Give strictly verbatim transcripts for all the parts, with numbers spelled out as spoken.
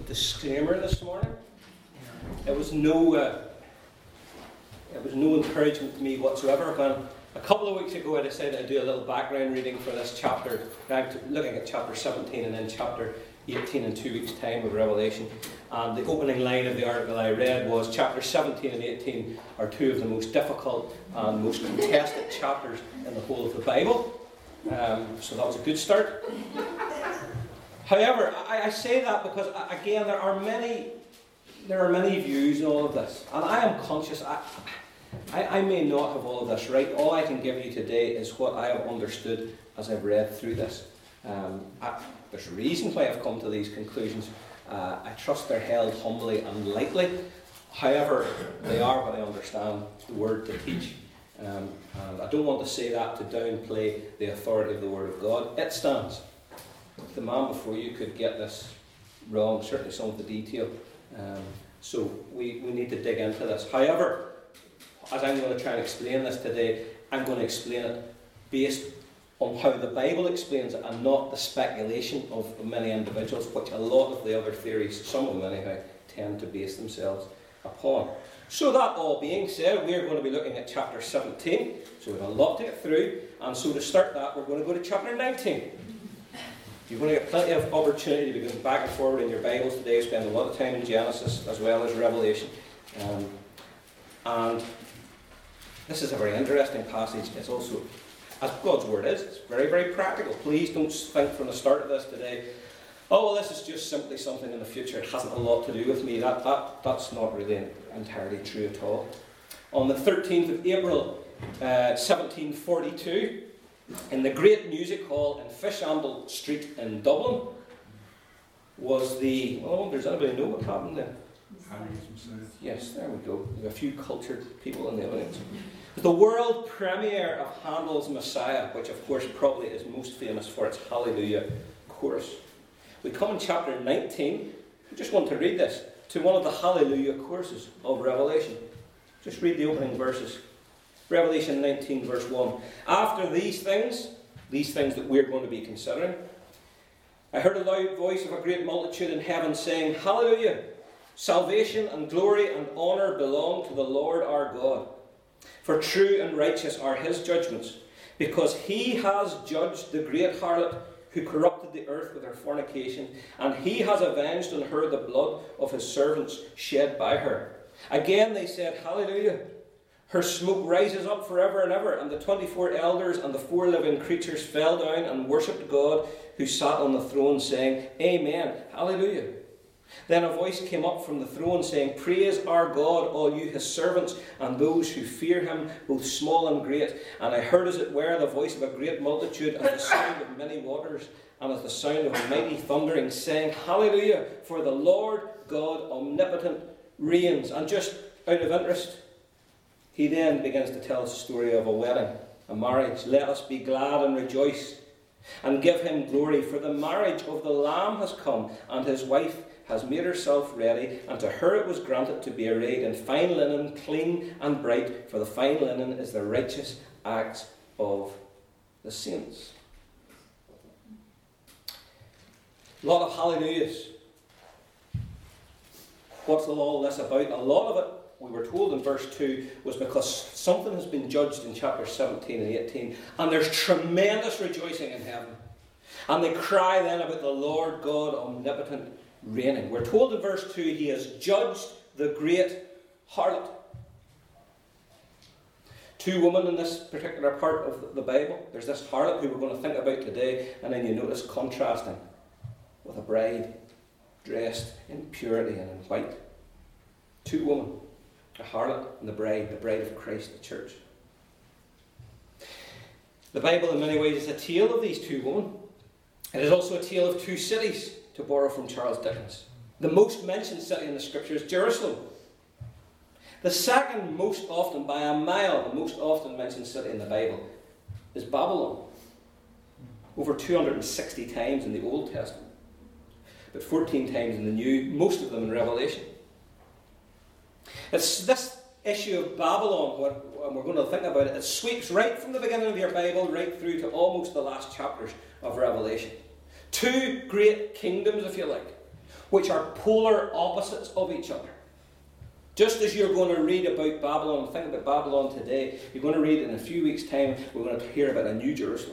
disclaimer this morning. It was no, uh, it was no encouragement to me whatsoever. When a couple of weeks ago I decided I'd do a little background reading for this chapter. I'm looking at chapter seventeen and then chapter eighteen in two weeks' time of Revelation. And the opening line of the article I read was chapter seventeen and eighteen are two of the most difficult and most contested chapters in the whole of the Bible. Um, so that was a good start. However, I, I say that because, again, there are many there are many views in all of this. And I am conscious, I, I, I may not have all of this right. All I can give you today is what I have understood as I've read through this. Um, I, there's a reason why I've come to these conclusions. Uh, I trust they're held humbly and lightly. However, they are what I understand the Word to teach. Um, and I don't want to say that to downplay the authority of the Word of God. It stands. The man before you could get this wrong, certainly some of the detail. Um, so we, we need to dig into this. However, as I'm going to try and explain this today, I'm going to explain it based on how the Bible explains it and not the speculation of many individuals, which a lot of the other theories, some of them anyhow, tend to base themselves upon. So that all being said, we're going to be looking at chapter seventeen. So we have a lot to get through. And so to start that, we're going to go to chapter nineteen. You're going to get plenty of opportunity to be going back and forward in your Bibles today. Spend a lot of time in Genesis as well as Revelation. Um, and this is a very interesting passage. It's also, as God's Word is, it's very, very practical. Please don't think from the start of this today, oh, well, this is just simply something in the future. It hasn't a lot to do with me. That, that, that's not really entirely true at all. On the thirteenth of April, uh, seventeen forty-two, in the great music hall in Fishamble Street in Dublin, was the... Oh, does anybody know what happened then? Yes, there we go. There's a few cultured people in the audience. The world premiere of Handel's Messiah, which of course probably is most famous for its Hallelujah chorus. We come in chapter nineteen, I just want to read this, to one of the Hallelujah choruses of Revelation. Just read the opening verses. Revelation nineteen verse one. After these things, these things that we're going to be considering, I heard a loud voice of a great multitude in heaven saying, Hallelujah! Salvation and glory and honour belong to the Lord our God. For true and righteous are his judgments, because he has judged the great harlot who corrupted the earth with her fornication, and he has avenged on her the blood of his servants shed by her. Again they said, Hallelujah! Her smoke rises up forever and ever. And the twenty-four elders and the four living creatures fell down and worshipped God who sat on the throne, saying, Amen, Hallelujah. Then a voice came up from the throne saying, Praise our God, all you his servants, and those who fear him, both small and great. And I heard as it were the voice of a great multitude, as the sound of many waters, and as the sound of a mighty thundering, saying, Hallelujah, for the Lord God omnipotent reigns. And just out of interest, he then begins to tell us a story of a wedding, a marriage. Let us be glad and rejoice, and give him glory, for the marriage of the Lamb has come, and his wife has made herself ready, and to her it was granted to be arrayed in fine linen, clean and bright, for the fine linen is the righteous acts of the saints. A lot of hallelujahs. What's all this about? A lot of it, we were told in verse two, was because something has been judged in chapter seventeen and eighteen, and there's tremendous rejoicing in heaven. And they cry then about the Lord God omnipotent reigning. We're told in verse two, he has judged the great harlot. Two women in this particular part of the Bible. There's this harlot who we're going to think about today, and then you notice contrasting with a bride dressed in purity and in white. Two women, a harlot and the bride, the bride of Christ, the church. The Bible in many ways is a tale of these two women. It is also a tale of two cities, to borrow from Charles Dickens. The most mentioned city in the scripture is Jerusalem. The second most often, by a mile, the most often mentioned city in the Bible is Babylon. Over two hundred sixty times in the Old Testament, but fourteen times in the New, most of them in Revelation. It's this issue of Babylon, when we're going to think about it, it sweeps right from the beginning of your Bible right through to almost the last chapters of Revelation. Two great kingdoms, if you like. which are polar opposites of each other. Just as you're going to read about Babylon, think about Babylon today, you're going to read in a few weeks' time, we're going to hear about a new Jerusalem.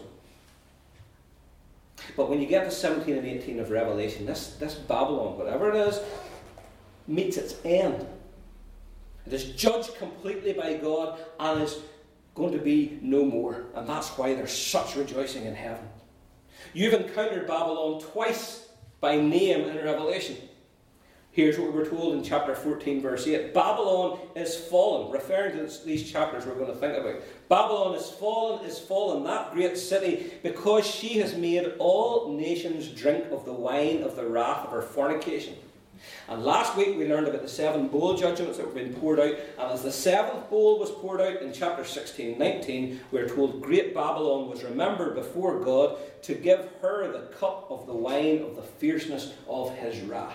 But when you get to seventeen and eighteen of Revelation, this, this Babylon, whatever it is, meets its end. It is judged completely by God and is going to be no more. And that's why there's such rejoicing in heaven. You've encountered Babylon twice by name in Revelation. Here's what we were told in chapter fourteen, verse eight. Babylon is fallen, referring to this, these chapters we're going to think about. Babylon is fallen, is fallen, that great city, because she has made all nations drink of the wine of the wrath of her fornication. And last week we learned about the seven bowl judgments that were being poured out. And as the seventh bowl was poured out in chapter sixteen, nineteen, we are told great Babylon was remembered before God to give her the cup of the wine of the fierceness of his wrath.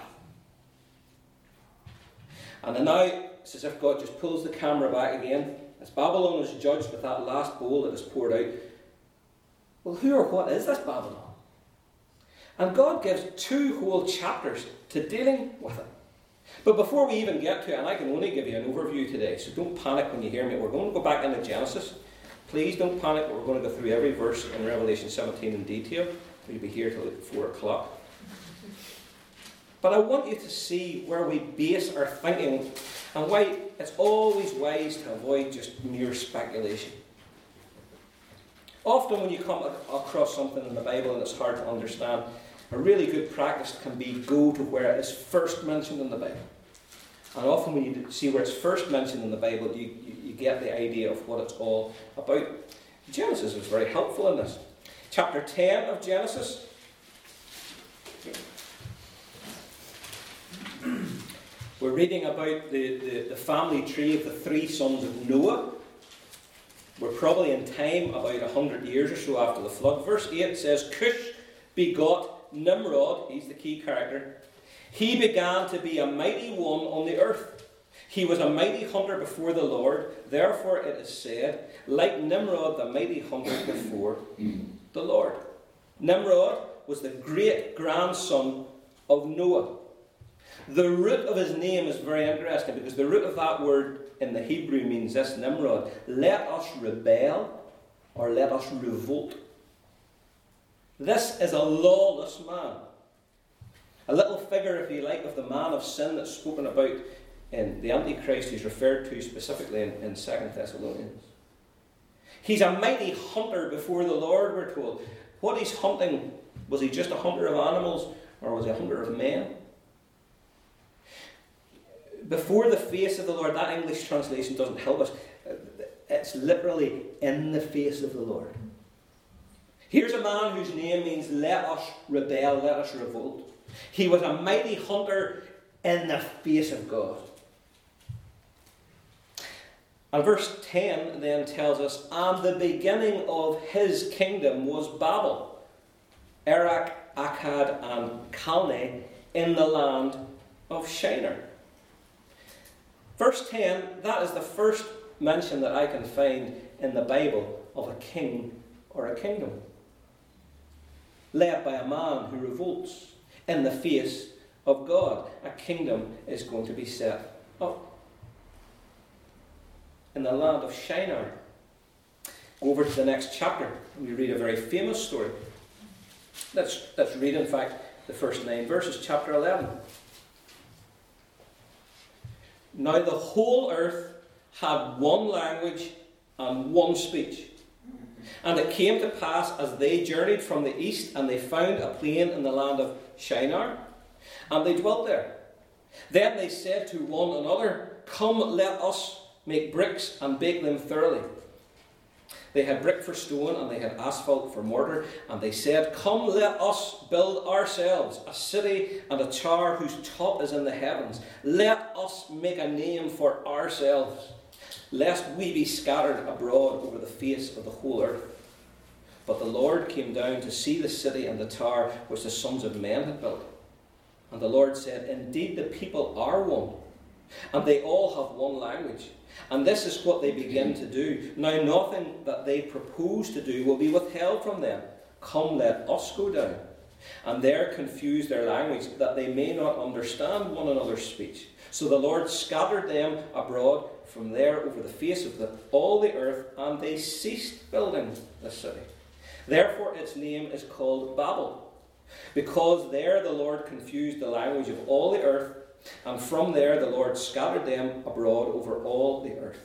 And then now, it's as if God just pulls the camera back again. As Babylon is judged with that last bowl that is poured out. Well, who or what is this Babylon? And God gives two whole chapters to dealing with it. But before we even get to it, and I can only give you an overview today, so don't panic when you hear me. We're going to go back into Genesis. Please don't panic, but we're going to go through every verse in Revelation seventeen in detail. We'll be here till four o'clock. But I want you to see where we base our thinking and why it's always wise to avoid just mere speculation. Often when you come across something in the Bible and it's hard to understand, a really good practice can be go to where it is first mentioned in the Bible. And often when you see where it's first mentioned in the Bible, you, you, you get the idea of what it's all about. Genesis is very helpful in this. Chapter ten of Genesis. We're reading about the, the, the family tree of the three sons of Noah. We're probably in time about a hundred years or so after the flood. Verse eight says, Cush begot Nimrod. He's the key character. He began to be a mighty one on the earth. He was a mighty hunter before the Lord. Therefore it is said, like Nimrod, the mighty hunter before the Lord. Nimrod was the great grandson of Noah. The root of his name is very interesting because the root of that word in the Hebrew means this, Nimrod. Let us rebel or let us revolt. This is a lawless man. A little figure, if you like, of the man of sin that's spoken about in the Antichrist, who's referred to specifically in, in Second Thessalonians. He's a mighty hunter before the Lord, we're told. What he's hunting, was he just a hunter of animals or was he a hunter of men? Before the face of the Lord, that English translation doesn't help us. It's literally in the face of the Lord. Here's a man whose name means let us rebel, let us revolt. He was a mighty hunter in the face of God. And verse ten then tells us, and the beginning of his kingdom was Babel, Erech, Akkad, and Calneh in the land of Shinar. Verse ten, that is the first mention that I can find in the Bible of a king or a kingdom, led by a man who revolts in the face of God. A kingdom is going to be set up in the land of Shinar. Go over to the next chapter. We read a very famous story. Let's, let's read, in fact, the first nine verses, chapter eleven. Now the whole earth had one language and one speech. And it came to pass as they journeyed from the east, and they found a plain in the land of Shinar, and they dwelt there. Then they said to one another, Come, let us make bricks and bake them thoroughly. They had brick for stone, and they had asphalt for mortar. And they said, Come, let us build ourselves a city and a tower whose top is in the heavens. Let us make a name for ourselves, lest we be scattered abroad over the face of the whole earth. But the Lord came down to see the city and the tower which the sons of men had built. And the Lord said, Indeed, the people are one, and they all have one language. And this is what they begin to do. Now nothing that they propose to do will be withheld from them. Come, let us go down and there confused their language, that they may not understand one another's speech. So the Lord scattered them abroad from there over the face of the, all the earth, and they ceased building the city. Therefore its name is called Babel, because there the Lord confused the language of all the earth, and from there the Lord scattered them abroad over all the earth.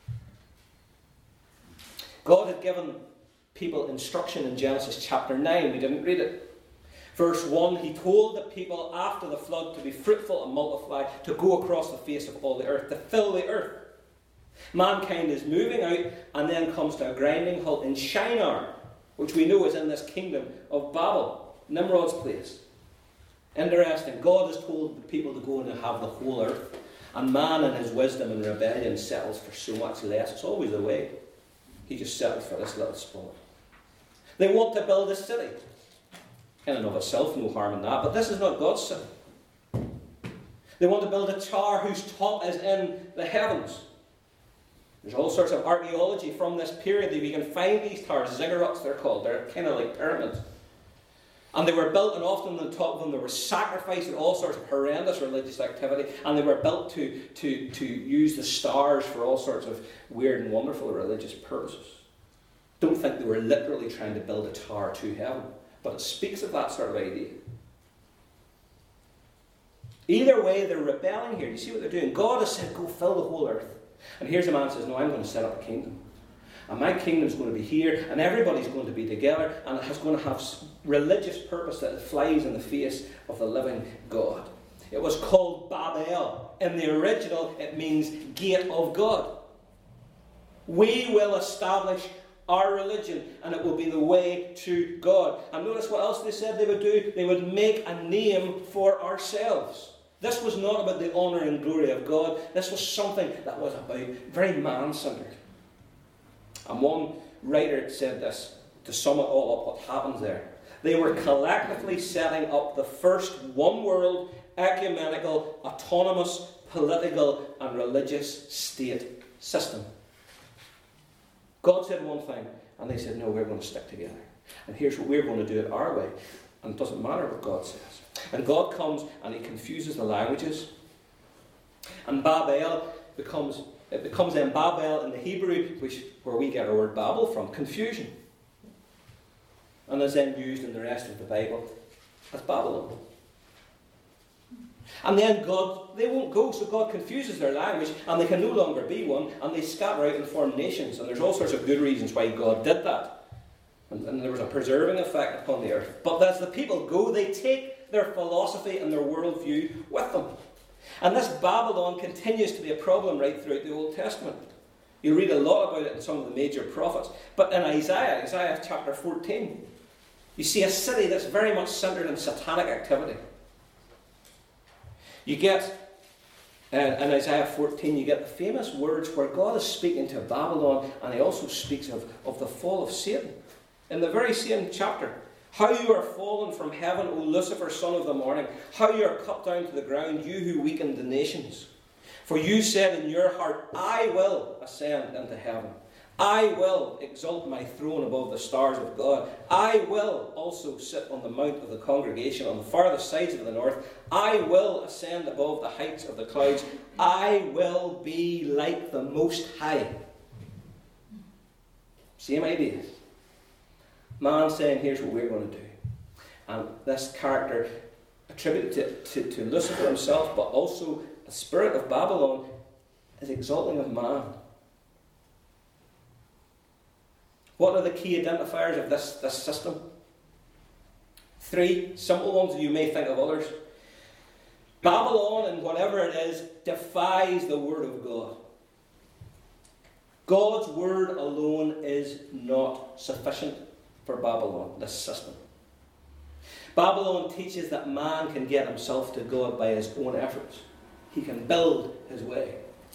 God had given people instruction in Genesis chapter nine. We didn't read it. Verse one, he told the people after the flood to be fruitful and multiply, to go across the face of all the earth, to fill the earth. Mankind is moving out and then comes to a grinding halt in Shinar, which we know is in this kingdom of Babel, Nimrod's place. Interesting. God has told the people to go and have the whole earth, and man in his wisdom and rebellion settles for so much less. It's always the way. He just settles for this little spot. They want to build a city. In and of itself, no harm in that, but this is not God's city. They want to build a tower whose top is in the heavens. There's all sorts of archaeology from this period that we can find these towers. Ziggurats, they're called. They're kind of like pyramids. And they were built, and often on the top of them there was sacrifice and all sorts of horrendous religious activity, and they were built to, to, to use the stars for all sorts of weird and wonderful religious purposes. Don't think they were literally trying to build a tower to heaven, but it speaks of that sort of idea. Either way, they're rebelling here. You see what they're doing? God has said, go fill the whole earth. And here's a man who says, no, I'm going to set up a kingdom. And my kingdom's going to be here, and everybody's going to be together, and it's going to have religious purpose that flies in the face of the living God. It was called Babel. In the original, it means gate of God. We will establish our religion, and it will be the way to God. And notice what else they said they would do. They would make a name for ourselves. This was not about the honour and glory of God. This was something that was about very man-centred. And one writer said this, to sum it all up, what happens there. They were collectively setting up the first one-world, ecumenical, autonomous, political and religious state system. God said one thing, and they said, no, we're going to stick together. And here's what we're going to do it our way. And it doesn't matter what God says. And God comes and he confuses the languages. And Babel becomes, it becomes then Babel in the Hebrew, which where we get our word Babel from, confusion. And is then used in the rest of the Bible as Babylon. And then God, they won't go, so God confuses their language, and they can no longer be one, and they scatter out and form nations. And there's all sorts of good reasons why God did that. And, and there was a preserving effect upon the earth. But as the people go, they take their philosophy and their worldview with them. And this Babylon continues to be a problem right throughout the Old Testament. You read a lot about it in some of the major prophets. But in Isaiah, Isaiah chapter fourteen, you see a city that's very much centred in satanic activity. You get, uh, in Isaiah fourteen, you get the famous words where God is speaking to Babylon, and he also speaks of, of the fall of Satan. In the very same chapter, how you are fallen from heaven, O Lucifer, son of the morning, how you are cut down to the ground, you who weakened the nations. For you said in your heart, I will ascend into heaven. I will exalt my throne above the stars of God. I will also sit on the mount of the congregation on the farthest sides of the north. I will ascend above the heights of the clouds. I will be like the Most High. Same idea. Man saying, here's what we're going to do. And this character attributed to, to, to Lucifer himself, but also the spirit of Babylon, is exalting of man. What are the key identifiers of this, this system? Three simple ones, you may think of others. Babylon, and whatever it is, defies the word of God. God's word alone is not sufficient for Babylon, this system. Babylon teaches that man can get himself to God by his own efforts. He can build his way.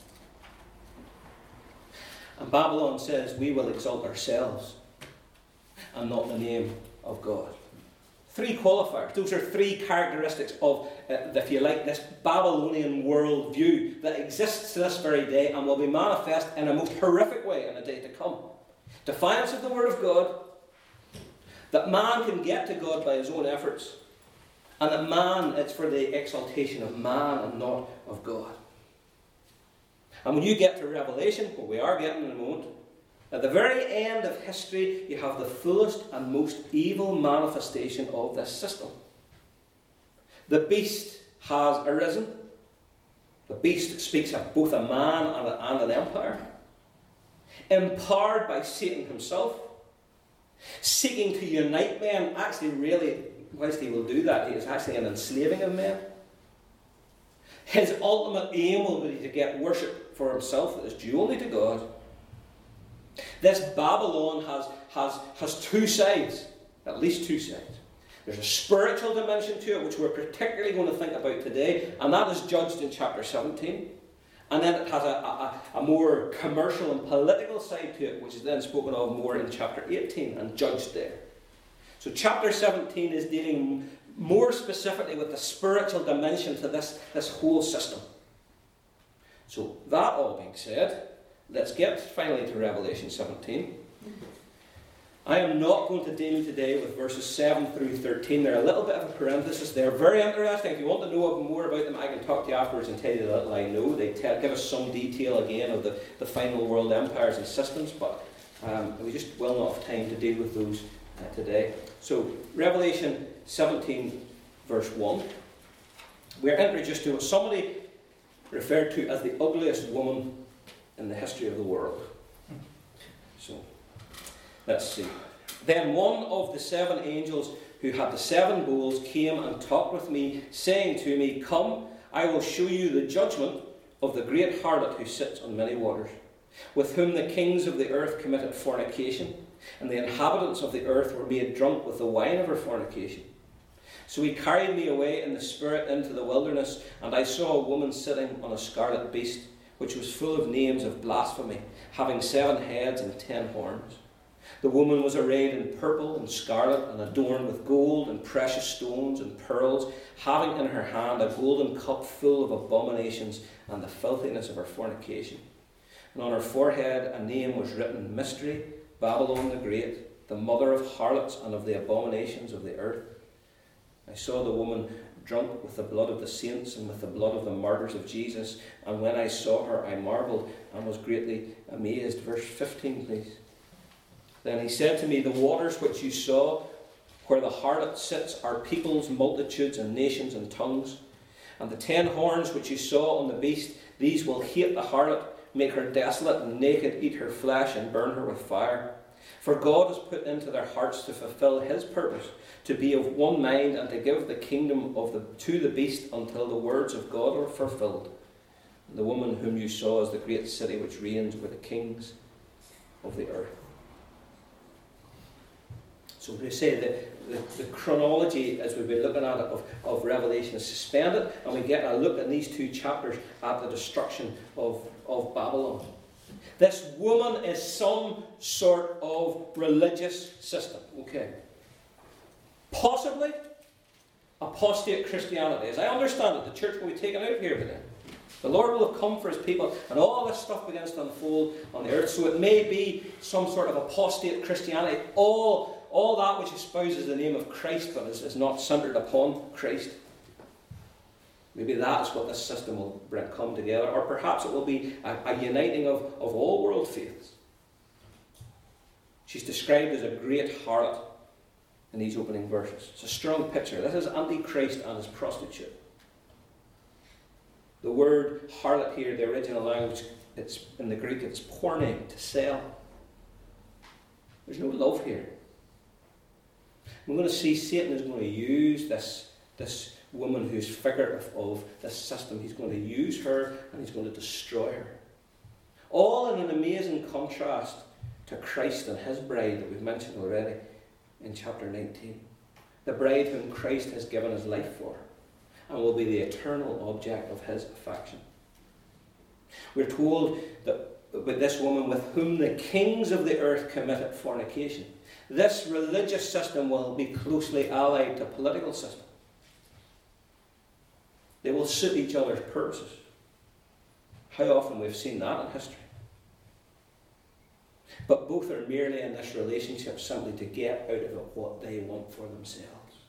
And Babylon says we will exalt ourselves and not the name of God. Three qualifiers. Those are three characteristics of, uh, if you like, this Babylonian worldview that exists to this very day and will be manifest in a most horrific way in a day to come. Defiance of the word of God, That man can get to God by his own efforts. And that man, it's for the exaltation of man and not of God. And when you get to Revelation, what we are getting in a moment, at the very end of history, you have the fullest and most evil manifestation of this system. The beast has arisen. The beast speaks of both a man and, a, and an empire. Empowered by Satan himself. Seeking to unite men. Actually, really, whilst he will do that, he is actually an enslaving of men. His ultimate aim will be to get worship for himself that is due only to God. This Babylon has, has, has two sides, at least two sides. There's a spiritual dimension to it, which we're particularly going to think about today, and that is judged in chapter seventeen. And then it has a, a, a more commercial and political side to it, which is then spoken of more in chapter eighteen and judged there. So chapter seventeen is dealing more specifically with the spiritual dimension to this, this whole system. So that all being said, let's get finally to Revelation seventeen. I am not going to deal today with verses seven through thirteen. They're a little bit of a parenthesis. They're very interesting. If you want to know more about them, I can talk to you afterwards and tell you the little I know. They tell, give us some detail again of the, the final world empires and systems, but um, we just will not have time to deal with those uh, today. So, Revelation seventeen, verse one. We're introduced to what somebody referred to as the ugliest woman in the history of the world. So, let's see. Then one of the seven angels who had the seven bowls came and talked with me, saying to me, "Come, I will show you the judgment of the great harlot who sits on many waters, with whom the kings of the earth committed fornication, and the inhabitants of the earth were made drunk with the wine of her fornication." So he carried me away in the spirit into the wilderness, and I saw a woman sitting on a scarlet beast, which was full of names of blasphemy, having seven heads and ten horns. The woman was arrayed in purple and scarlet, and adorned with gold and precious stones and pearls, having in her hand a golden cup full of abominations and the filthiness of her fornication. And on her forehead a name was written, Mystery, Babylon the Great, the mother of harlots and of the abominations of the earth. I saw the woman drunk with the blood of the saints and with the blood of the martyrs of Jesus, and when I saw her I marvelled and was greatly amazed. Verse fifteen, please. Then he said to me, "The waters which you saw, where the harlot sits, are peoples, multitudes, and nations, and tongues. And the ten horns which you saw on the beast, these will hate the harlot, make her desolate and naked, eat her flesh, and burn her with fire. For God has put into their hearts to fulfill his purpose, to be of one mind, and to give the kingdom of the to the beast until the words of God are fulfilled. And the woman whom you saw is the great city which reigns over the kings of the earth." So we say that the, the chronology, as we've been looking at it, of, of Revelation is suspended, and we get a look in these two chapters at the destruction of, of Babylon. This woman is some sort of religious system, okay? Possibly apostate Christianity. As I understand it, the church will be taken out of here today. The Lord will have come for his people, and all this stuff begins to unfold on the earth. So it may be some sort of apostate Christianity, all All that which espouses the name of Christ but is, is not centred upon Christ. Maybe that's what this system will bring, come together. Or perhaps it will be a, a uniting of, of all world faiths. She's described as a great harlot in these opening verses. It's a strong picture. This is Antichrist and his prostitute. The word harlot here, the original language, it's in the Greek, it's porne, to sell. There's no love here. We're going to see Satan is going to use this, this woman who's figure of, of this system. He's going to use her and he's going to destroy her. All in an amazing contrast to Christ and his bride that we've mentioned already in chapter nineteen. The bride whom Christ has given his life for and will be the eternal object of his affection. We're told that with this woman with whom the kings of the earth committed fornication. This religious system will be closely allied to political system. They will suit each other's purposes. How often we've seen that in history. But both are merely in this relationship simply to get out of it what they want for themselves.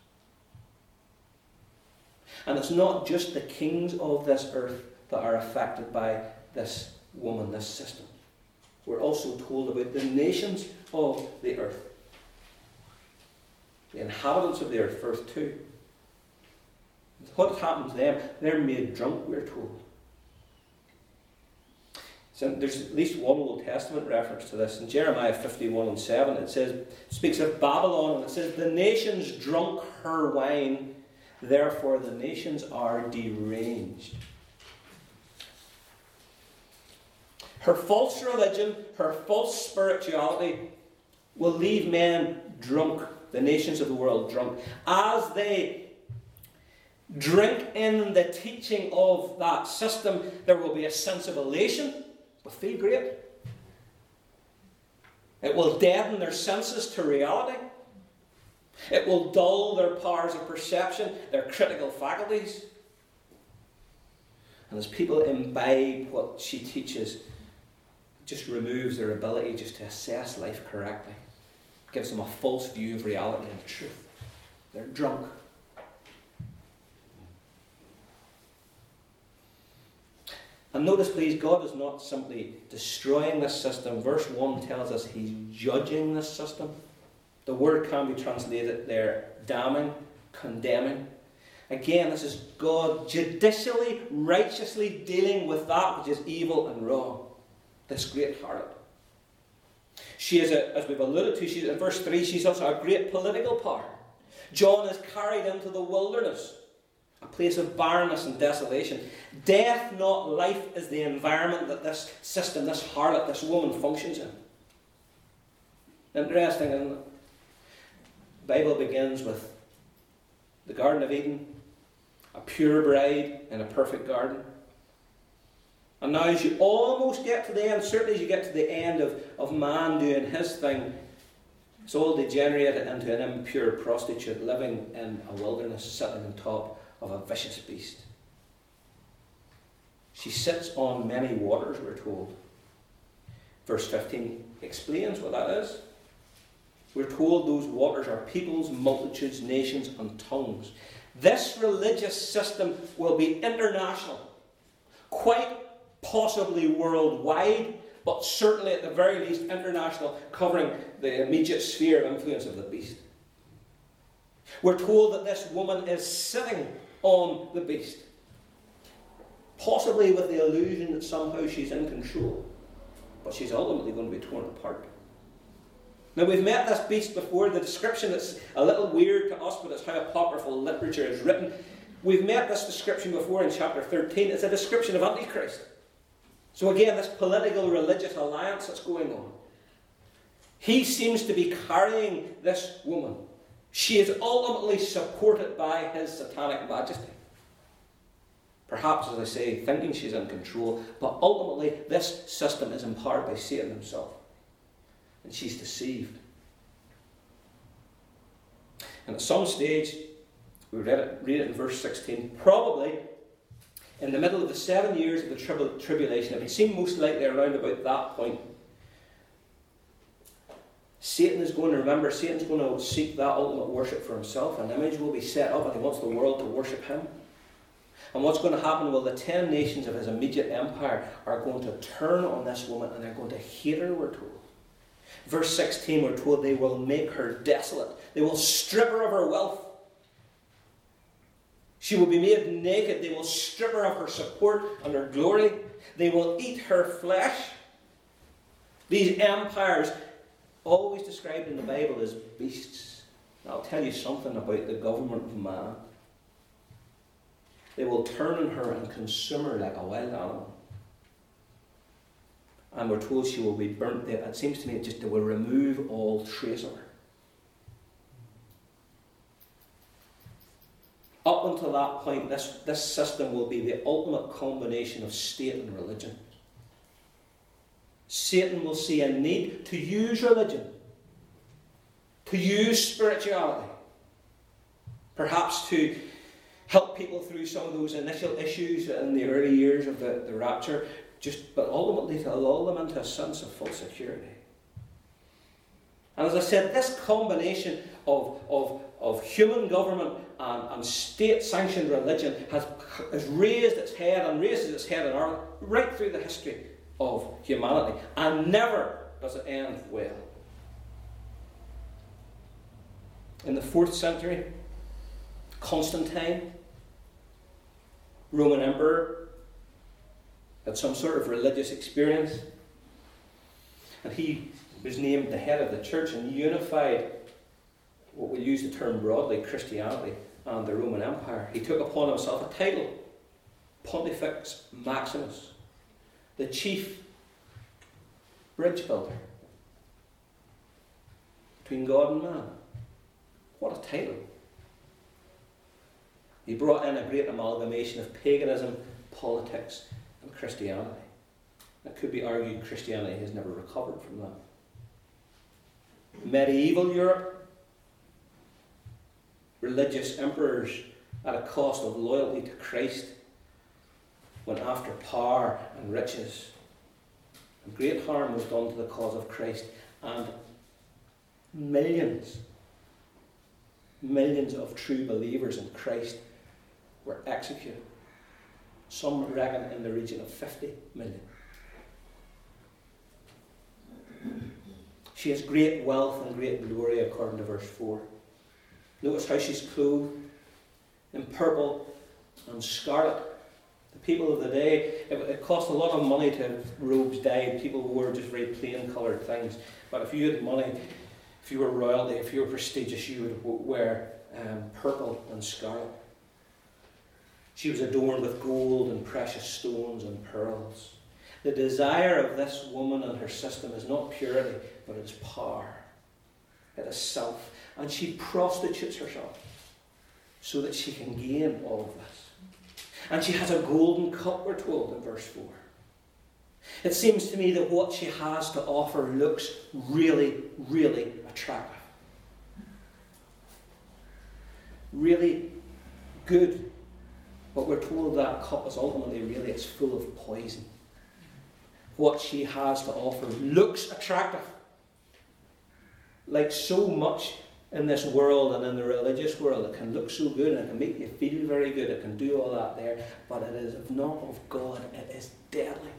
And it's not just the kings of this earth that are affected by this woman, this system. We're also told about the nations of the earth. The inhabitants of the earth, verse two. What happens to them? They're made drunk, we're told. So there's at least one Old Testament reference to this. In Jeremiah fifty-one and seven, it says, it speaks of Babylon, and it says, the nations drunk her wine, therefore the nations are deranged. Her false religion, her false spirituality will leave men drunk, the nations of the world drunk, as they drink in the teaching of that system. There will be a sense of elation. They'll feel great. It will deaden their senses to reality. It will dull their powers of perception, their critical faculties. And as people imbibe what she teaches, it just removes their ability just to assess life correctly. It gives them a false view of reality and truth. They're drunk. And notice, please, God is not simply destroying this system. Verse one tells us he's judging this system. The word can be translated there, damning, condemning. Again, this is God judicially, righteously dealing with that which is evil and wrong. This great harlot. She is, a, as we've alluded to, she's in verse three, she's also a great political power. John is carried into the wilderness, a place of barrenness and desolation. Death, not life, is the environment that this system, this harlot, this woman functions in. Interesting, isn't it? The Bible begins with the Garden of Eden, a pure bride in a perfect garden. And now as you almost get to the end, certainly as you get to the end of, of man doing his thing, it's all degenerated into an impure prostitute living in a wilderness, sitting on top of a vicious beast. She sits on many waters, we're told. Verse fifteen explains what that is. We're told those waters are peoples, multitudes, nations, and tongues. This religious system will be international, quite possibly worldwide, but certainly at the very least international, covering the immediate sphere of influence of the beast. We're told that this woman is sitting on the beast, possibly with the illusion that somehow she's in control, but she's ultimately going to be torn apart. Now, we've met this beast before. The description is a little weird to us, but it's how apocryphal literature is written. We've met this description before in chapter thirteen. It's a description of Antichrist. So again, this political religious alliance that's going on. He seems to be carrying this woman. She is ultimately supported by his satanic majesty. Perhaps, as I say, thinking she's in control, but ultimately this system is empowered by Satan himself. And she's deceived. And at some stage, we read it, read it in verse sixteen, probably in the middle of the seven years of the tribul- tribulation, it would seem most likely around about that point, Satan is going to remember, Satan's going to seek that ultimate worship for himself. An image will be set up and he wants the world to worship him. And what's going to happen? Well, the ten nations of his immediate empire are going to turn on this woman and they're going to hate her, we're told. Verse sixteen, we're told they will make her desolate. They will strip her of her wealth. She will be made naked. They will strip her of her support and her glory. They will eat her flesh. These empires, always described in the Bible as beasts. And I'll tell you something about the government of man. They will turn on her and consume her like a wild animal. And we're told she will be burnt there. It seems to me it just they will remove all trace of her. Up until that point, this, this system will be the ultimate combination of state and religion. Satan will see a need to use religion, to use spirituality, perhaps to help people through some of those initial issues in the early years of the, the rapture, just, but ultimately to lull them into a sense of full security. And as I said, this combination of, of, of human government and, and state-sanctioned religion has, has raised its head and raises its head in Ireland right through the history of humanity. And never does it end well. In the fourth century, Constantine, Roman emperor, had some sort of religious experience, and he was named the head of the church and unified what we use the term broadly, Christianity and the Roman Empire. He took upon himself a title, Pontifex Maximus, the chief bridge builder between God and man. What a title. He brought in a great amalgamation of paganism, politics, and Christianity. It could be argued Christianity has never recovered from that. Medieval Europe, religious emperors at a cost of loyalty to Christ went after power and riches. And great harm was done to the cause of Christ, and millions, millions of true believers in Christ were executed. Some reckon in the region of fifty million. She has great wealth and great glory, according to verse four. Notice how she's clothed in purple and scarlet. The people of the day, it, it cost a lot of money to have robes dyed. People wore just very plain coloured things. But if you had money, if you were royalty, if you were prestigious, you would wear um, purple and scarlet. She was adorned with gold and precious stones and pearls. The desire of this woman and her system is not purity, but it is power. It is self. And she prostitutes herself so that she can gain all of this. And she has a golden cup, we're told in verse four. It seems to me that what she has to offer looks really, really attractive. Really good. But we're told that cup is ultimately really, it's full of poison. What she has to offer looks attractive. Like so much in this world and in the religious world, it can look so good and it can make you feel very good. It can do all that there. But it is not of God. It is deadly.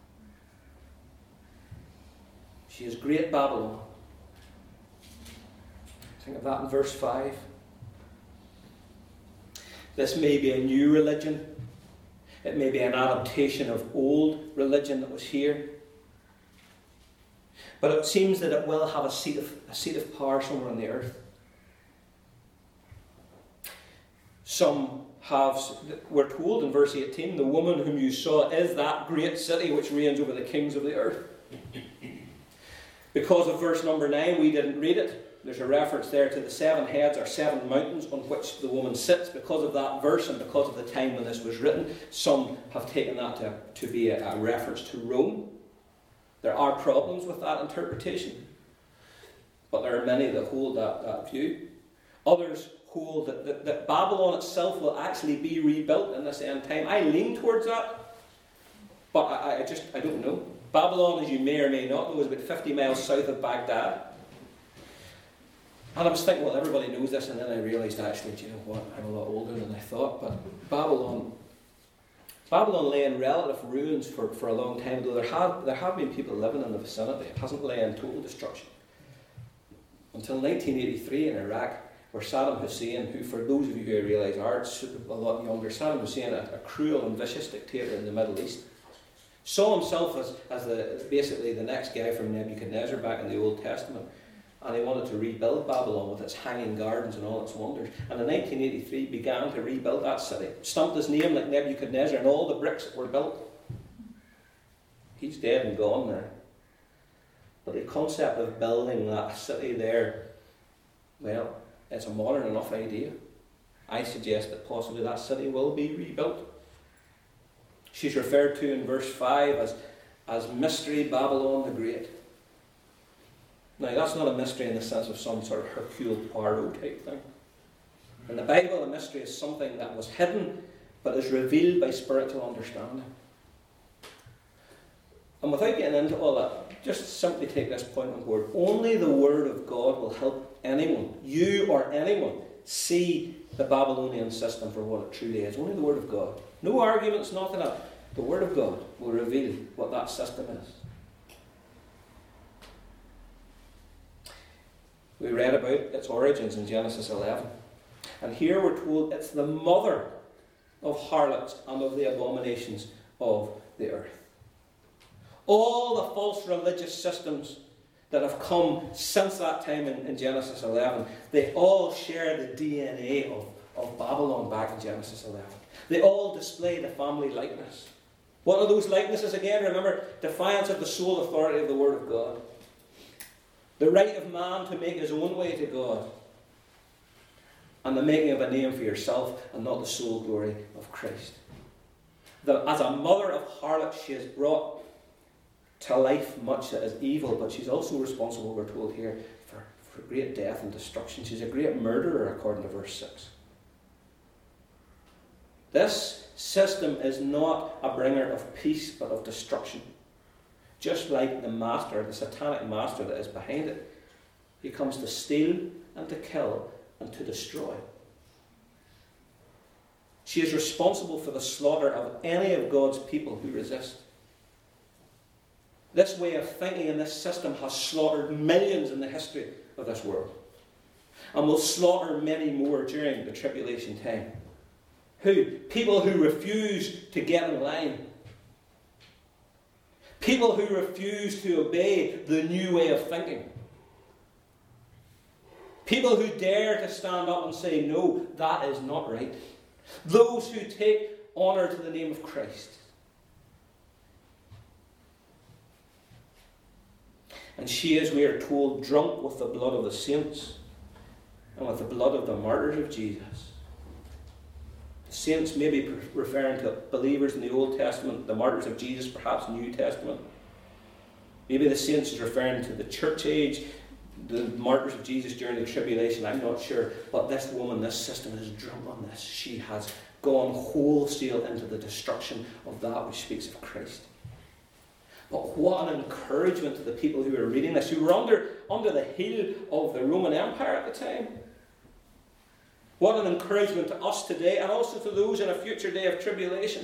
She is great Babylon. Think of that in verse five. This may be a new religion. It may be an adaptation of old religion that was here. But it seems that it will have a seat of, a seat of power somewhere on the earth. Some have, we're told in verse eighteen, the woman whom you saw is that great city which reigns over the kings of the earth. Because of verse number nine, we didn't read it. There's a reference there to the seven heads or seven mountains on which the woman sits. Because of that verse and because of the time when this was written, some have taken that to, to be a, a reference to Rome. There are problems with that interpretation, but there are many that hold that, that view. Others hold that, that, that Babylon itself will actually be rebuilt in this end time. I lean towards that, but I, I just I don't know. Babylon, as you may or may not know, is about fifty miles south of Baghdad. And I was thinking, well, everybody knows this, and then I realised, actually, do you know what, I'm a lot older than I thought, but Babylon, Babylon lay in relative ruins for, for a long time, though there have, there have been people living in the vicinity. It hasn't lay in total destruction. Until nineteen eighty-three in Iraq, where Saddam Hussein, who for those of you who realise are a lot younger, Saddam Hussein, a, a cruel and vicious dictator in the Middle East, saw himself as, as the, basically the next guy from Nebuchadnezzar back in the Old Testament. And he wanted to rebuild Babylon with its hanging gardens and all its wonders. And in nineteen eighty-three began to rebuild that city. Stamped his name like Nebuchadnezzar and all the bricks that were built. He's dead and gone now. But the concept of building that city there, well, it's a modern enough idea. I suggest that possibly that city will be rebuilt. She's referred to in verse five as, as Mystery Babylon the Great. Now, that's not a mystery in the sense of some sort of Hercule Poirot type thing. In the Bible, a mystery is something that was hidden, but is revealed by spiritual understanding. And without getting into all that, just simply take this point on board. Only the Word of God will help anyone, you or anyone, see the Babylonian system for what it truly is. Only the Word of God. No arguments, nothing else. The Word of God will reveal what that system is. We read about its origins in Genesis eleven. And here we're told it's the mother of harlots and of the abominations of the earth. All the false religious systems that have come since that time in, in Genesis eleven, they all share the D N A of, of Babylon back in Genesis eleven. They all display the family likeness. What are those likenesses again? Remember, defiance of the sole authority of the Word of God. The right of man to make his own way to God. And the making of a name for yourself and not the sole glory of Christ. The, as a mother of harlots, she has brought to life much that is evil, but she's also responsible, we're told here, for, for great death and destruction. She's a great murderer, according to verse six. This system is not a bringer of peace, but of destruction. Just like the master, the satanic master that is behind it. He comes to steal and to kill and to destroy. She is responsible for the slaughter of any of God's people who resist. This way of thinking and this system has slaughtered millions in the history of this world. And will slaughter many more during the tribulation time. Who? People who refuse to get in line. People who refuse to obey the new way of thinking. People who dare to stand up and say, no, that is not right. Those who take honour to the name of Christ. And she is, we are told, drunk with the blood of the saints and with the blood of the martyrs of Jesus. The saints may be referring to believers in the Old Testament, the martyrs of Jesus, perhaps New Testament. Maybe the saints is referring to the church age, the martyrs of Jesus during the tribulation, I'm not sure. But this woman, this system is drunk on this. She has gone wholesale into the destruction of that which speaks of Christ. But what an encouragement to the people who were reading this, who were under, under the heel of the Roman Empire at the time. What an encouragement to us today, and also to those in a future day of tribulation.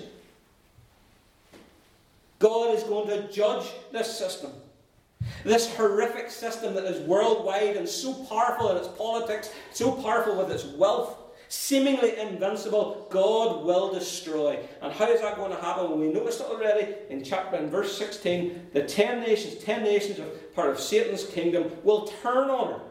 God is going to judge this system. This horrific system that is worldwide and so powerful in its politics, so powerful with its wealth, seemingly invincible, God will destroy. And how is that going to happen? Well, we noticed it already in chapter in verse sixteen. The ten nations, ten nations of part of Satan's kingdom will turn on her.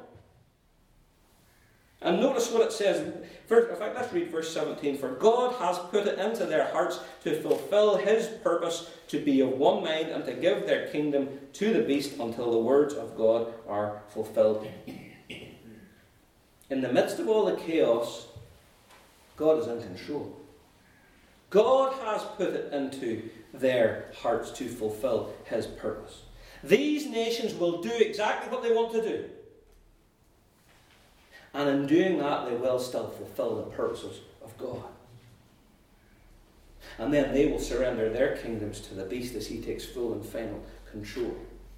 And notice what it says. First, in fact, let's read verse seventeen. For God has put it into their hearts to fulfill his purpose, to be of one mind, and to give their kingdom to the beast until the words of God are fulfilled. In the midst of all the chaos, God is in control. God has put it into their hearts to fulfill his purpose. These nations will do exactly what they want to do. And in doing that, they will still fulfill the purposes of God. And then they will surrender their kingdoms to the beast as he takes full and final control.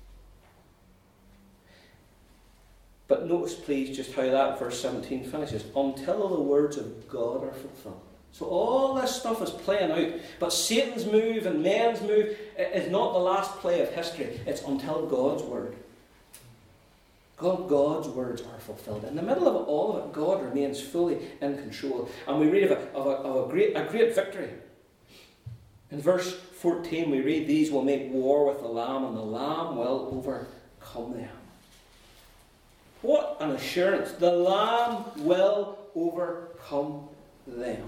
But notice, please, just how that verse seventeen finishes. Until the words of God are fulfilled. So all this stuff is playing out. But Satan's move and men's move is not the last play of history. It's until God's word. God, God's words are fulfilled. In the middle of all of it, God remains fully in control. And we read of, a, of, a, of a, great, a great victory. In verse fourteen we read, these will make war with the Lamb, and the Lamb will overcome them. What an assurance. The Lamb will overcome them.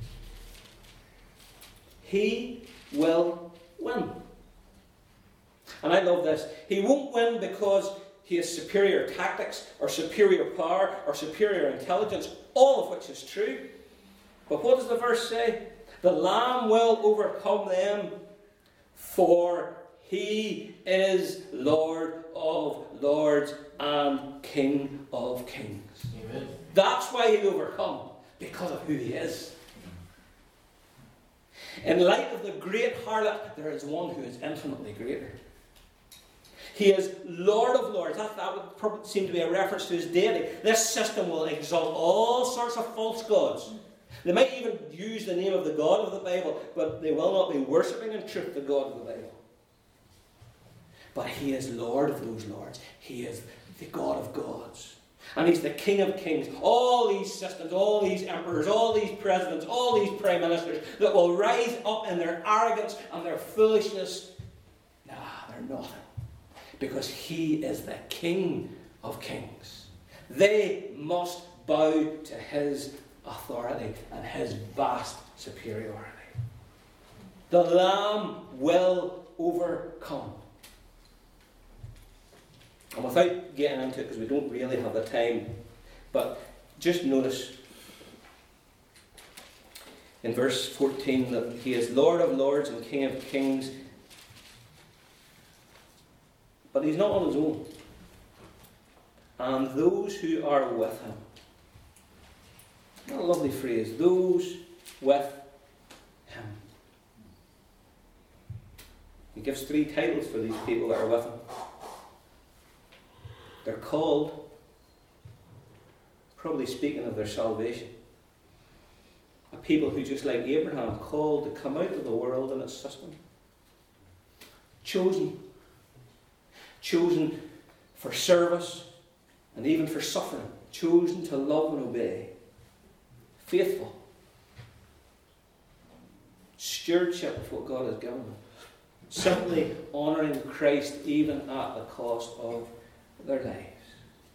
He will win. And I love this. He won't win because he has superior tactics, or superior power, or superior intelligence, all of which is true. But what does the verse say? The Lamb will overcome them, for he is Lord of lords and King of kings. Amen. That's why he'll overcome, because of who he is. In light of the great harlot, there is one who is infinitely greater. He is Lord of Lords. That, that would probably seem to be a reference to his deity. This system will exalt all sorts of false gods. They might even use the name of the God of the Bible, but they will not be worshipping in truth the God of the Bible. But he is Lord of those lords. He is the God of gods. And he's the King of kings. All these systems, all these emperors, all these presidents, all these prime ministers that will rise up in their arrogance and their foolishness, nah, they're nothing. Because he is the King of kings. They must bow to his authority and his vast superiority. The Lamb will overcome. And without getting into it, because we don't really have the time, but just notice in verse fourteen that he is Lord of lords and King of kings, but he's not on his own. And those who are with him. What a lovely phrase. Those with him. He gives three titles for these people that are with him. They're called, probably speaking of their salvation, a people who, just like Abraham, called to come out of the world and its system. Chosen. Chosen for service and even for suffering. Chosen to love and obey. Faithful. Stewardship of what God has given them. Simply honouring Christ even at the cost of their lives.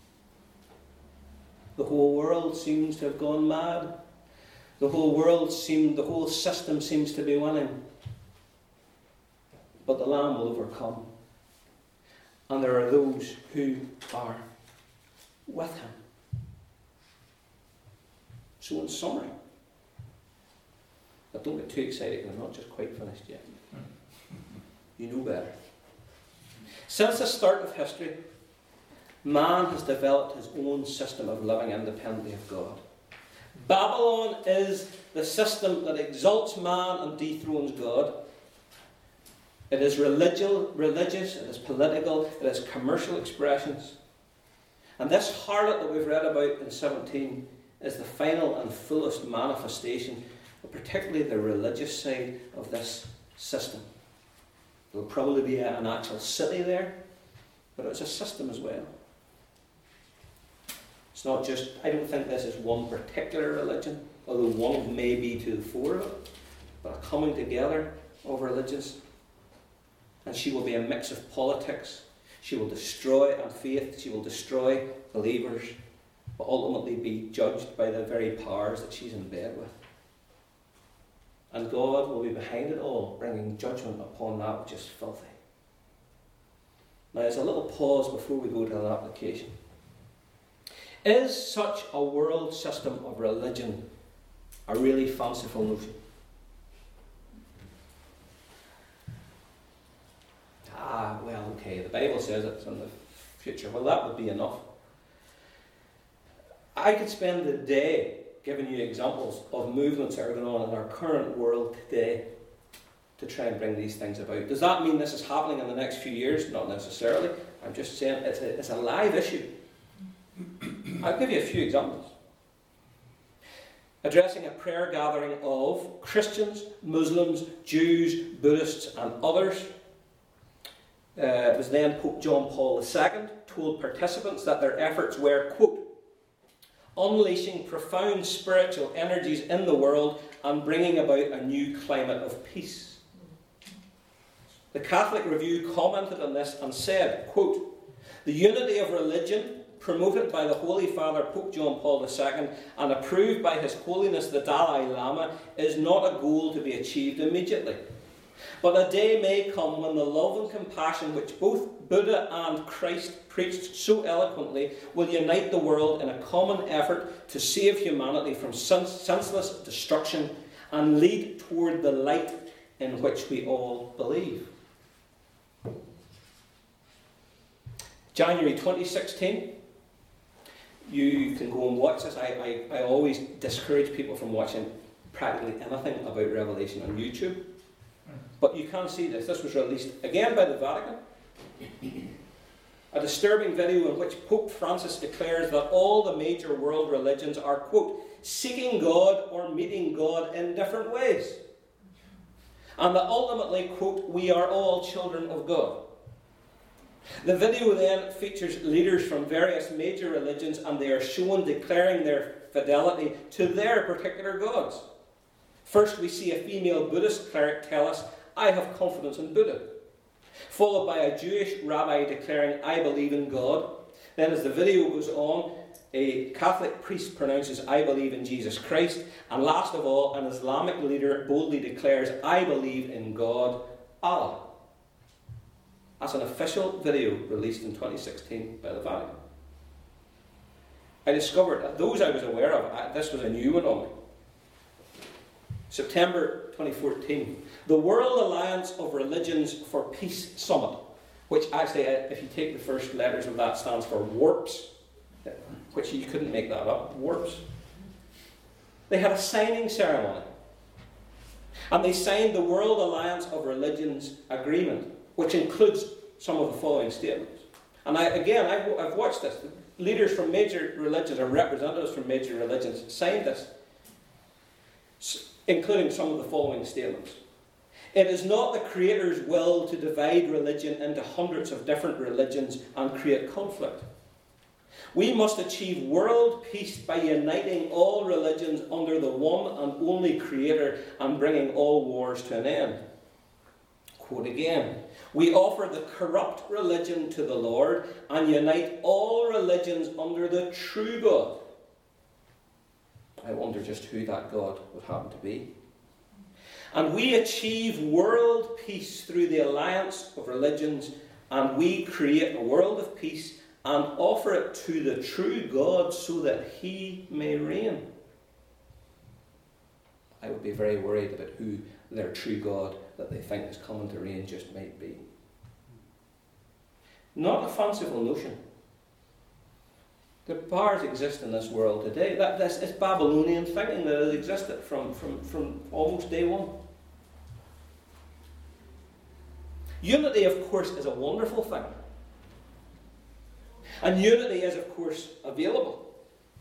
The whole world seems to have gone mad. The whole world seemed, the whole system seems to be winning. But the Lamb will overcome. And there are those who are with him. So in summary, but don't get too excited because I'm not just quite finished yet. You know better. Since the start of history, man has developed his own system of living independently of God. Babylon is the system that exalts man and dethrones God. It is religious, religious, it is political, it is commercial expressions. And this harlot that we've read about in seventeen is the final and fullest manifestation of particularly the religious side of this system. There will probably be an actual city there, but it's a system as well. It's not just, I don't think this is one particular religion, although one may be to the fore of it, but a coming together of religions. And she will be a mix of politics. She will destroy and faith. She will destroy believers, but ultimately be judged by the very powers that she's in bed with. And God will be behind it all, bringing judgment upon that which is filthy. Now, there's a little pause before we go to an application. Is such a world system of religion a really fanciful notion? Ah, well, okay, the Bible says it's in the future. Well, that would be enough. I could spend the day giving you examples of movements that are going on in our current world today to try and bring these things about. Does that mean this is happening in the next few years? Not necessarily. I'm just saying it's a, it's a live issue. I'll give you a few examples. Addressing a prayer gathering of Christians, Muslims, Jews, Buddhists and others. Uh, it was then Pope John Paul the Second told participants that their efforts were, quote, unleashing profound spiritual energies in the world and bringing about a new climate of peace. The Catholic Review commented on this and said, quote, the unity of religion promoted by the Holy Father Pope John Paul the Second and approved by His Holiness the Dalai Lama is not a goal to be achieved immediately. But a day may come when the love and compassion which both Buddha and Christ preached so eloquently will unite the world in a common effort to save humanity from senseless destruction and lead toward the light in which we all believe. January twenty sixteen. You can go and watch this. I, I, I always discourage people from watching practically anything about Revelation on YouTube. But you can see this. This was released again by the Vatican. A disturbing video in which Pope Francis declares that all the major world religions are, quote, seeking God or meeting God in different ways. And that ultimately, quote, we are all children of God. The video then features leaders from various major religions, and they are shown declaring their fidelity to their particular gods. First, we see a female Buddhist cleric tell us, I have confidence in Buddha. Followed by a Jewish rabbi declaring, I believe in God. Then as the video goes on, a Catholic priest pronounces, I believe in Jesus Christ. And last of all, an Islamic leader boldly declares, I believe in God, Allah. That's an official video released in twenty sixteen by the Vatican. I discovered, those I was aware of, I, this was a new one on me. September twenty fourteen, the World Alliance of Religions for Peace Summit, which actually, if you take the first letters of that, stands for WARPS, which you couldn't make that up, WARPS. They had a signing ceremony. And they signed the World Alliance of Religions Agreement, which includes some of the following statements. And I, again, I've, I've watched this. Leaders from major religions, or representatives from major religions, signed this, including some of the following statements. It is not the Creator's will to divide religion into hundreds of different religions and create conflict. We must achieve world peace by uniting all religions under the one and only Creator and bringing all wars to an end. Quote again, we offer the corrupt religion to the Lord and unite all religions under the true God. I wonder just who that God would happen to be. And we achieve world peace through the alliance of religions, and we create a world of peace and offer it to the true God so that He may reign. I would be very worried about who their true God that they think is coming to reign just might be. Not a fanciful notion. The powers exist in this world today. That this is Babylonian thinking that has existed from, from, from almost day one. Unity, of course, is a wonderful thing. And unity is, of course, available.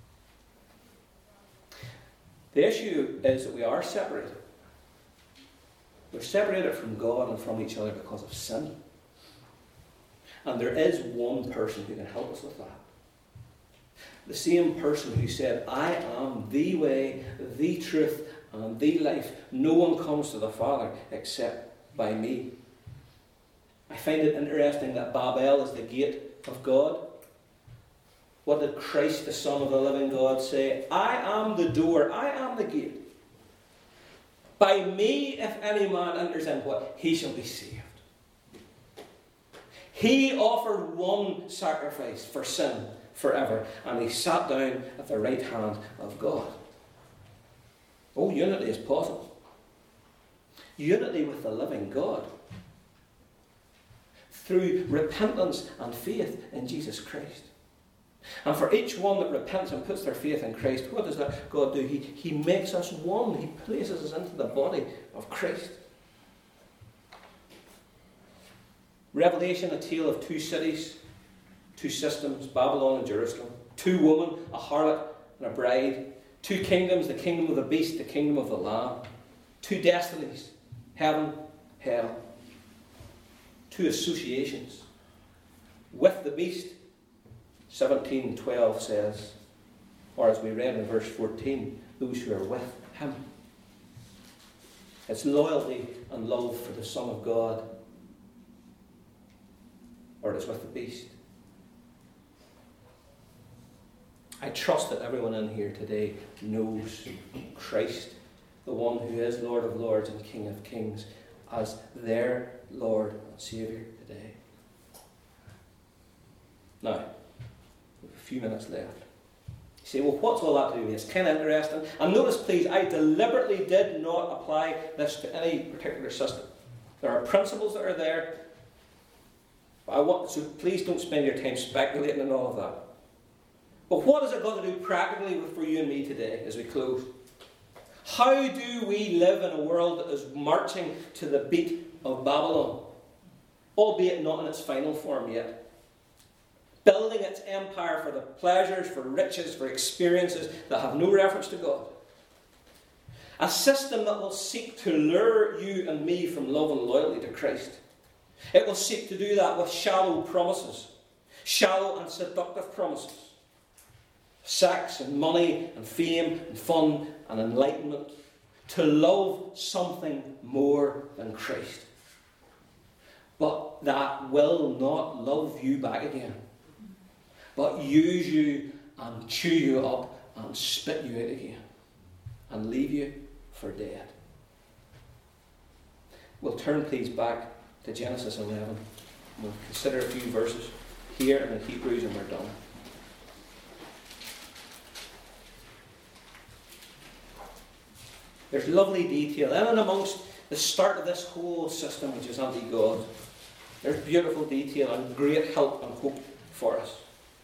The issue is that we are separated. We're separated from God and from each other because of sin. And there is one person who can help us with that. The same person who said, I am the way, the truth, and the life. No one comes to the Father except by me. I find it interesting that Babel is the gate of God. What did Christ, the Son of the living God, say? I am the door, I am the gate. By me, if any man enters in, what? He shall be saved. He offered one sacrifice for sin forever, and he sat down at the right hand of God. Oh, unity is possible. Unity with the living God through repentance and faith in Jesus Christ. And for each one that repents and puts their faith in Christ, what does that God do? He, he makes us one. He places us into the body of Christ. Revelation, a tale of two cities, two systems, Babylon and Jerusalem. Two women, a harlot and a bride. Two kingdoms, the kingdom of the beast, the kingdom of the Lamb. Two destinies, heaven, hell. Two associations. With the beast, seventeen twelve says, or as we read in verse fourteen, those who are with him. It's loyalty and love for the Son of God, or it is with the beast. I trust that everyone in here today knows Christ, the one who is Lord of Lords and King of Kings, as their Lord and Saviour today. Now, we have a few minutes left. You say, well, what's all that to do with? It's kind of interesting. And notice, please, I deliberately did not apply this to any particular system. There are principles that are there. But I want, so please don't spend your time speculating on all of that. But what has it got to do practically for you and me today as we close? How do we live in a world that is marching to the beat of Babylon? Albeit not in its final form yet. building its empire for the pleasures, for riches, for experiences that have no reference to God. A system that will seek to lure you and me from love and loyalty to Christ. It will seek to do that with shallow promises, shallow and seductive promises. Sex and money and fame and fun and enlightenment. To love something more than Christ. But that will not love you back again. But use you and chew you up and spit you out again. And leave you for dead. We'll turn please back to Genesis eleven. We'll consider a few verses here and in Hebrews and we're done. There's lovely detail in and amongst the start of this whole system which is anti-God. There's beautiful detail and great help and hope for us.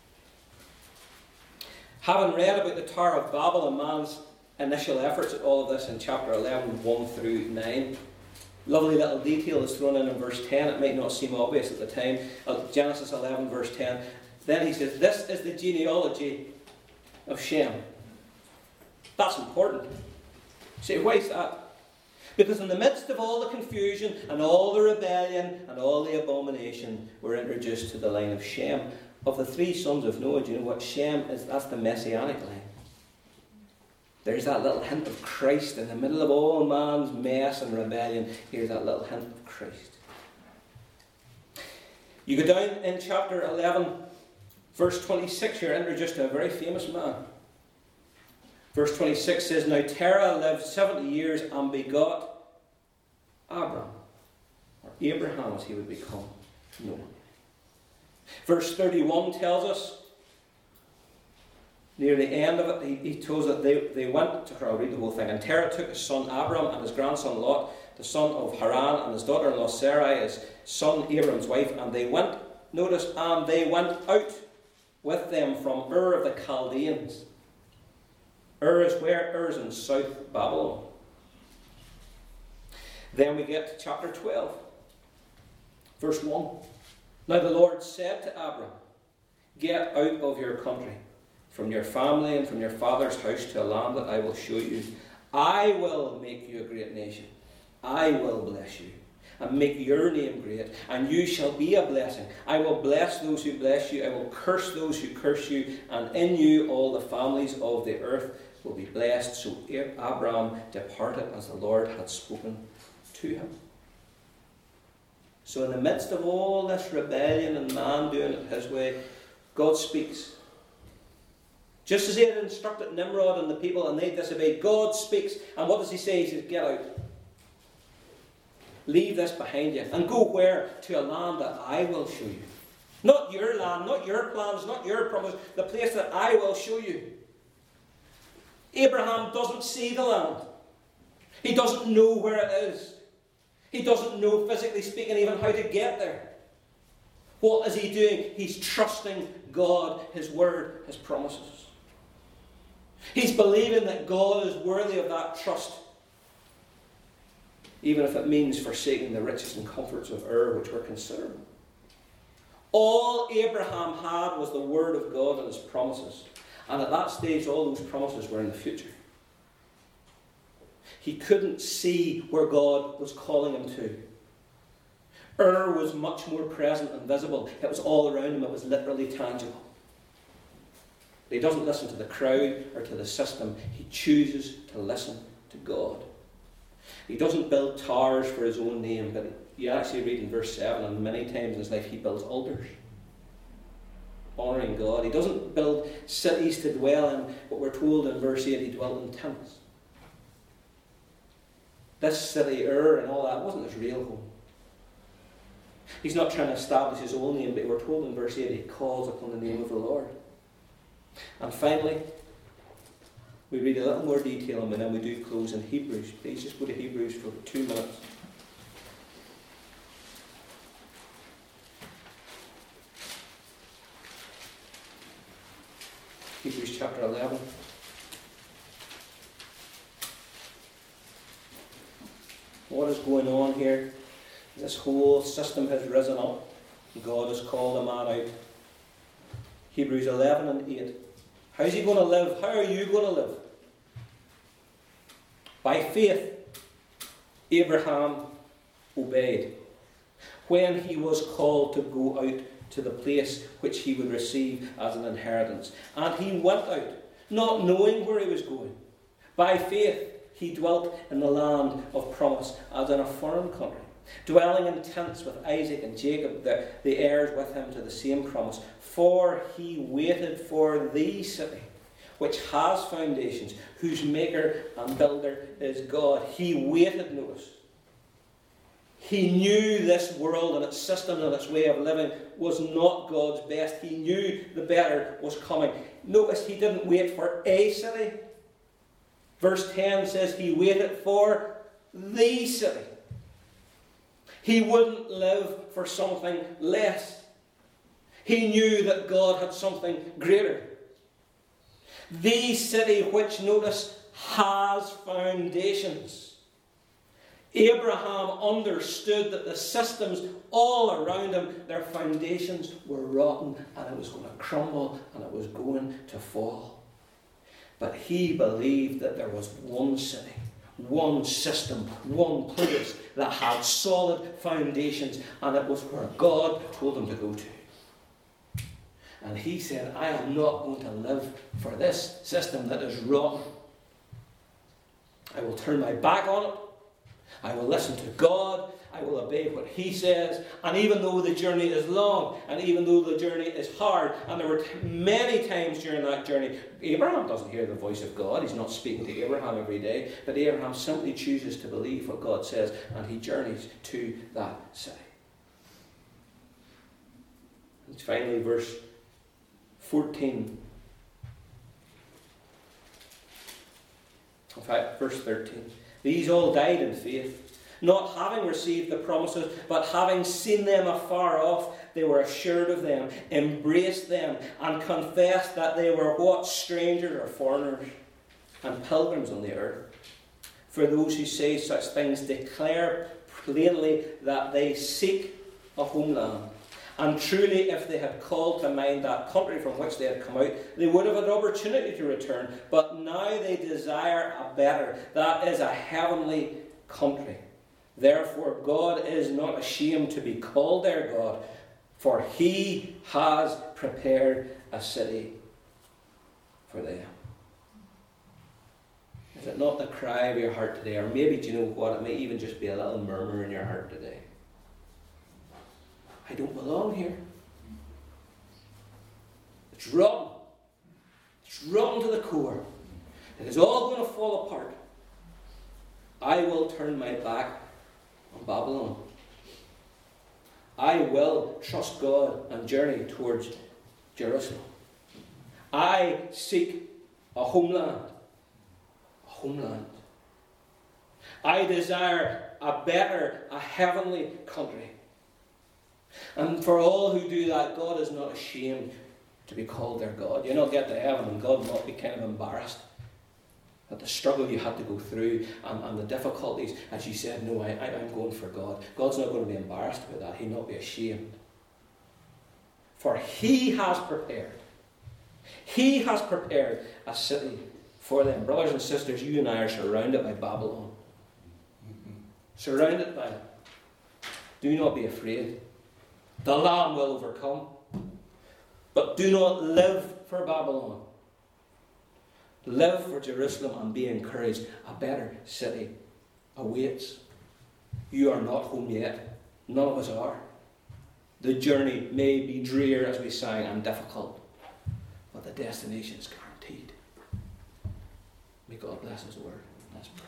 Having read about the Tower of Babel and man's initial efforts at all of this in chapter eleven, one through nine, lovely little detail is thrown in in verse ten. It might not seem obvious at the time. Genesis eleven, verse ten. Then he says, this is the genealogy of Shem. That's important. See, why is that? Because in the midst of all the confusion and all the rebellion and all the abomination, we're introduced to the line of Shem. Of the three sons of Noah, do you know what Shem is? That's the messianic line. There's that little hint of Christ in the middle of all man's mess and rebellion. Here's that little hint of Christ. You go down in chapter eleven, verse twenty-six, you're introduced to a very famous man. Verse twenty-six says, now Terah lived seventy years and begot Abram, or Abraham as he would be called. No. Verse thirty-one tells us, near the end of it, he, he tells that they, they went to, I'll read the whole thing, and Terah took his son Abram and his grandson Lot, the son of Haran, and his daughter-in-law Sarai, his son Abram's wife, and they went, notice, and they went out with them from Ur of the Chaldeans. Ur is where? Ur is in South Babylon. Then we get to chapter twelve, verse one. Now the Lord said to Abram, get out of your country, from your family and from your father's house to a land that I will show you. I will make you a great nation. I will bless you and make your name great, and you shall be a blessing. I will bless those who bless you. I will curse those who curse you, and in you all the families of the earth will be blessed. So Abram departed as the Lord had spoken to him. So in the midst of all this rebellion and man doing it his way, God speaks. Just as he had instructed Nimrod and the people and they disobeyed, God speaks. And what does he say? He says, get out. Leave this behind you and go where? To a land that I will show you. Not your land, not your plans, not your promise. The place that I will show you. Abraham doesn't see the land. He doesn't know where it is. He doesn't know, physically speaking, even how to get there. What is he doing? He's trusting God, his word, his promises. He's believing that God is worthy of that trust, even if it means forsaking the riches and comforts of Ur, which were considerable. All Abraham had was the word of God and his promises. And at that stage, all those promises were in the future. He couldn't see where God was calling him to. Ur was much more present and visible. It was all around him. It was literally tangible. He doesn't listen to the crowd or to the system. He chooses to listen to God. He doesn't build towers for his own name, but you actually read in verse seven, and many times in his life he builds altars, honouring God. He doesn't build cities to dwell in, but we're told in verse eight he dwelt in tents. This city, Ur, and all that wasn't his real home. He's not trying to establish his own name, but we're told in verse eight he calls upon the name of the Lord. And finally, we read a little more detail, and then we do close in Hebrews. Please just go to Hebrews for two minutes. Hebrews chapter eleven. What is going on here? This whole system has risen up. God has called a man out. Hebrews eleven and eight. How's he going to live? How are you going to live? By faith, Abraham obeyed when he was called to go out to the place which he would receive as an inheritance. And he went out, not knowing where he was going. By faith, he dwelt in the land of promise as in a foreign country, dwelling in tents with Isaac and Jacob, the, the heirs with him to the same promise. For he waited for the city, which has foundations, whose maker and builder is God. He waited, notice. He knew this world and its systems and its way of living was not God's best. He knew the better was coming. Notice he didn't wait for a city. Verse ten says he waited for the city. He wouldn't live for something less. He knew that God had something greater. The city which, notice, has foundations. Abraham understood that the systems all around him, their foundations were rotten and it was going to crumble and it was going to fall. But he believed that there was one city, one system, one place that had solid foundations, and it was where God told him to go to. And he said, I am not going to live for this system that is rotten. I will turn my back on it. I will listen to God. I will obey what he says. And even though the journey is long, and even though the journey is hard, and there were t- many times during that journey, Abraham doesn't hear the voice of God. He's not speaking to Abraham every day. But Abraham simply chooses to believe what God says, and he journeys to that city. And finally, verse fourteen. In fact, verse thirteen. These all died in faith, not having received the promises, but having seen them afar off, they were assured of them, embraced them, and confessed that they were what? Strangers or foreigners and pilgrims on the earth. For those who say such things declare plainly that they seek a homeland. And truly, if they had called to mind that country from which they had come out, they would have had opportunity to return. But now they desire a better, that is a heavenly country. Therefore, God is not ashamed to be called their God, for he has prepared a city for them. Is it not the cry of your heart today? Or maybe, do you know what? It may even just be a little murmur in your heart today. I don't belong here. It's rotten. It's rotten to the core. It is all going to fall apart. I will turn my back on Babylon. I will trust God and journey towards Jerusalem. I seek a homeland. A homeland. I desire a better, a heavenly country. And for all who do that, God is not ashamed to be called their God. You'll not get to heaven and God will not be kind of embarrassed at the struggle you had to go through and, and the difficulties as you said, no, I, I, I'm going for God. God's not going to be embarrassed about that. He'll not be ashamed. For he has prepared. He has prepared a city for them. Brothers and sisters, you and I are surrounded by Babylon. Mm-hmm. Surrounded by it. Do not be afraid. The Lamb will overcome. But do not live for Babylon. Live for Jerusalem and be encouraged. A better city awaits. You are not home yet. None of us are. The journey may be drear, as we sang, and difficult. But the destination is guaranteed. May God bless his word. Let's pray.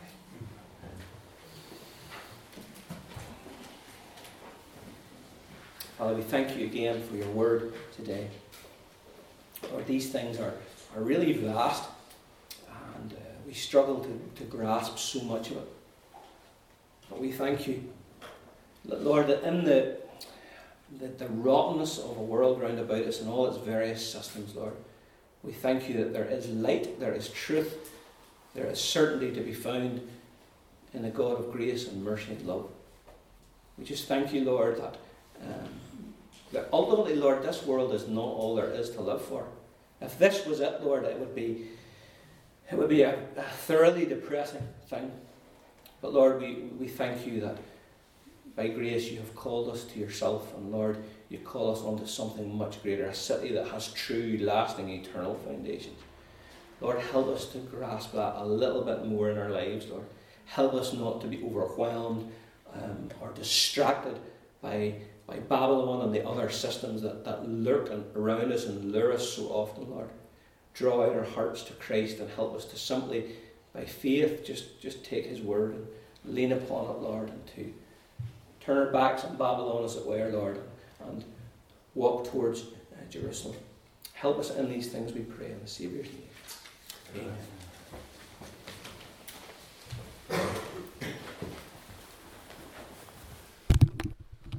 Father, we thank you again for your word today. Lord, these things are, are really vast, and uh, we struggle to, to grasp so much of it. But we thank you, Lord, that in the, the, the rottenness of a world round about us and all its various systems, Lord, we thank you that there is light, there is truth, there is certainty to be found in a God of grace and mercy and love. We just thank you, Lord, that Um, That ultimately, Lord, this world is not all there is to live for. If this was it, Lord, it would be it would be a, a thoroughly depressing thing. But Lord, we, we thank you that by grace you have called us to yourself, and Lord, you call us onto something much greater, a city that has true, lasting, eternal foundations. Lord, help us to grasp that a little bit more in our lives, Lord. Help us not to be overwhelmed um, or distracted by, by Babylon and the other systems that, that lurk around us and lure us so often, Lord. Draw out our hearts to Christ and help us to simply, by faith, just, just take his word and lean upon it, Lord, and to turn our backs on Babylon, as it were, Lord, and walk towards uh, Jerusalem. Help us in these things, we pray, in the Saviour's name. Amen.